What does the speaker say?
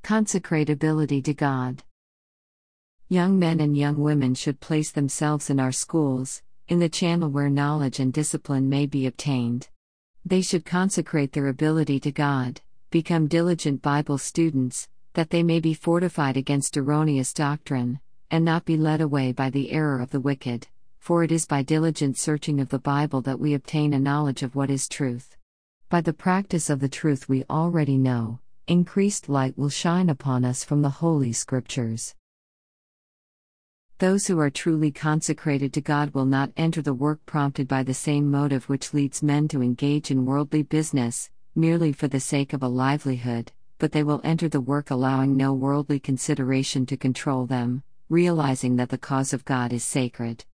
Consecratability to God. Young men and young women should place themselves in our schools, in the channel where knowledge and discipline may be obtained. They should consecrate their ability to God, become diligent Bible students, that they may be fortified against erroneous doctrine, and not be led away by the error of the wicked, for it is by diligent searching of the Bible that we obtain a knowledge of what is truth. By the practice of the truth we already know, increased light will shine upon us from the Holy Scriptures. Those who are truly consecrated to God will not enter the work prompted by the same motive which leads men to engage in worldly business, merely for the sake of a livelihood, but they will enter the work allowing no worldly consideration to control them, realizing that the cause of God is sacred.